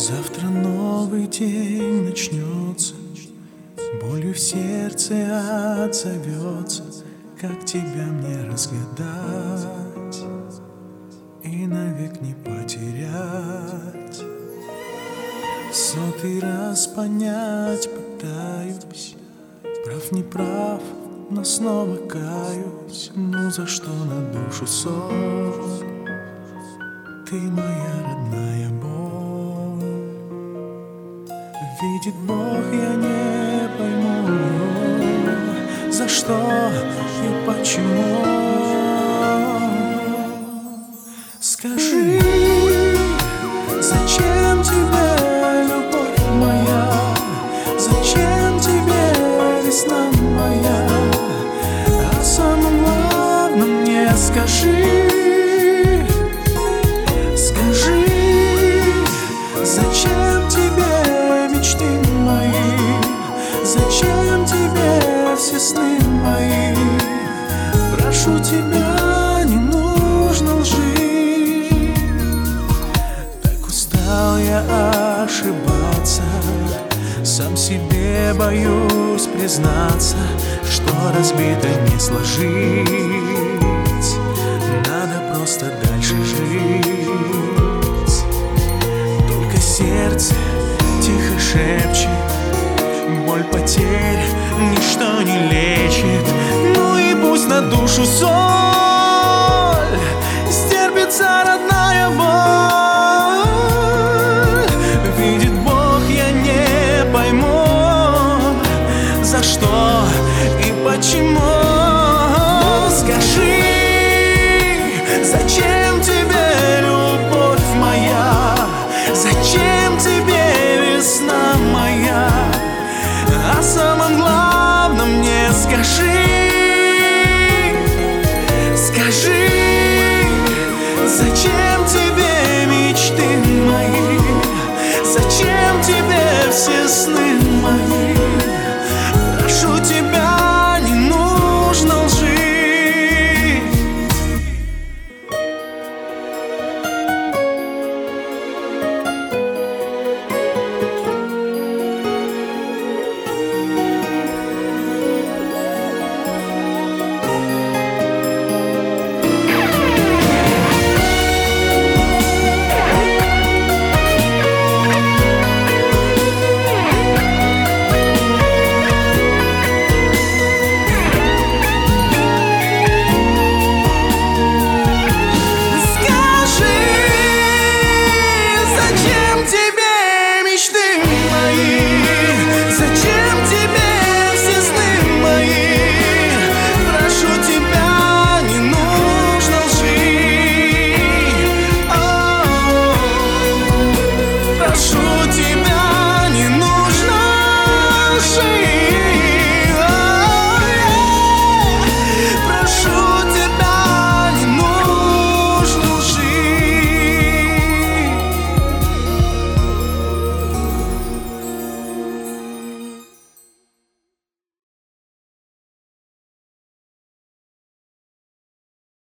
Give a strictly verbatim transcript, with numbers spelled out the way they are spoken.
Завтра новый день начнется, болью в сердце отзовется. Как тебя мне разгадать и навек не потерять? В сотый раз понять пытаюсь, прав не прав, но снова каюсь. Ну за что на душу ссор? Ты моя родная боль. Видит Бог, я не пойму, за что и почему. Скажи, зачем тебе любовь моя? Зачем тебе весна моя? А самое главное мне скажи, скажи, зачем тебе мечты мои? Зачем тебе все сны мои? Прошу тебя, не нужно лжи. Так устал я ошибаться, сам себе боюсь признаться, что разбито не сложить. Надо просто дальше жить. Только сердце тихо шепчет, боль потерь ничто не лечит. Ну и пусть на душу соль стерпится родная боль. Видит Бог, я не пойму, за что и почему. Скажи, зачем тебе любовь моя? Зачем тебе весна моя? А самое главное мне скажи, скажи, зачем тебе мечты мои? Зачем тебе все сны